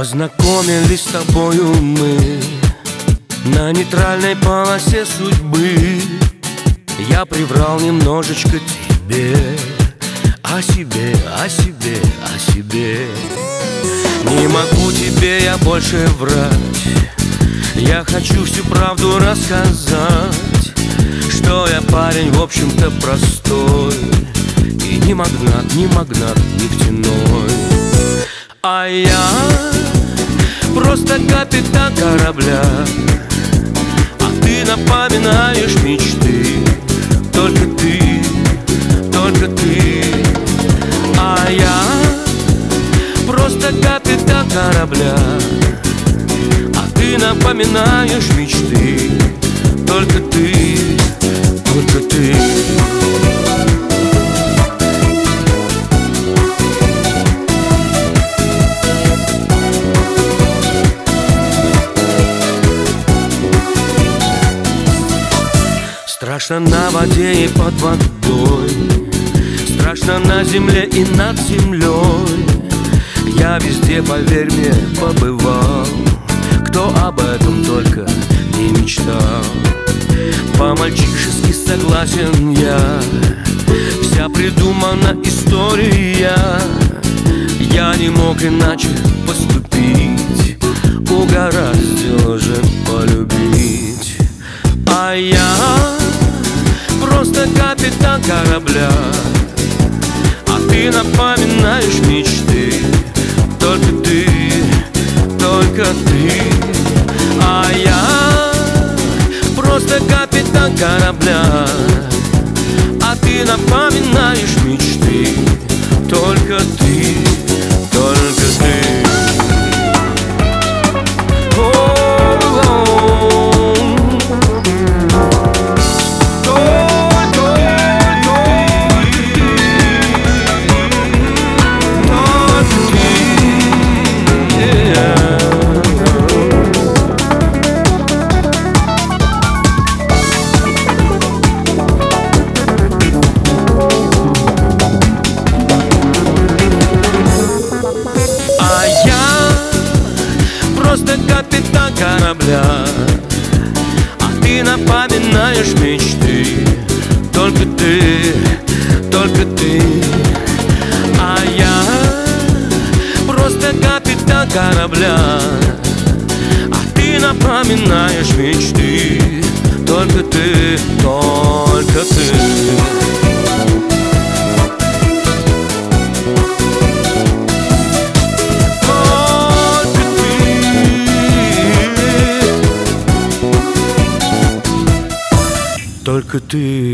Познакомились с тобою мы на нейтральной полосе судьбы. Я приврал немножечко тебе о себе, о себе, о себе. Не могу тебе я больше врать. Я хочу всю правду рассказать, что я парень, в общем-то, простой, и не магнат, не магнат нефтяной. А я просто капитан корабля, а ты напоминаешь мечты. Только ты, только ты. А я просто капитан корабля, а ты напоминаешь мечты. Только ты, только ты. Страшно на воде и под водой, страшно на земле и над землей. Я везде, поверь мне, побывал, кто об этом только не мечтал. По-мальчишески согласен я, вся придумана история. Я не мог иначе поступить, угораздило же полюбить. А я просто капитан корабля, а ты напоминаешь мечты. Только ты, только ты. А я просто капитан корабля, а ты напоминаешь мечты. Только ты, только ты. Просто капитан корабля, а ты напоминаешь мечты. Только ты, только ты. А я просто капитан корабля, а ты напоминаешь мечты. Только ты, только ты. Только ты.